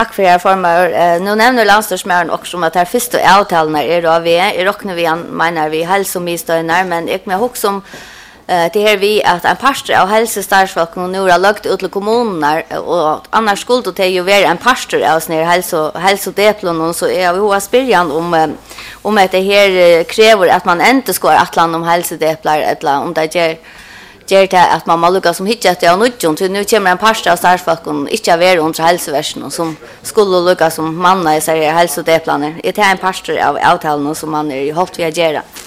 Tack för formar. Nu nämner landstingsmären också om att här första avtalen är då vi är rocknar vi menar vi hälsomisstöjnar men jag med också om det här vi att en pastor av hälsostarfolk nu har lagt ut till kommunerna och annars skulle det ju vara en pastor av såna hälsodeplon så är vi har spyrjan om att det här kräver att man inte ska atlan om hälsodeplar eller om det ger det att man måste som hittat det och nu kommer en pastor av starfolk och inte vara under hälsoversen som skulle lucka som manna i sig hälsodeplaner. Det är en pastor av avtalen som man är hållt vid att göra.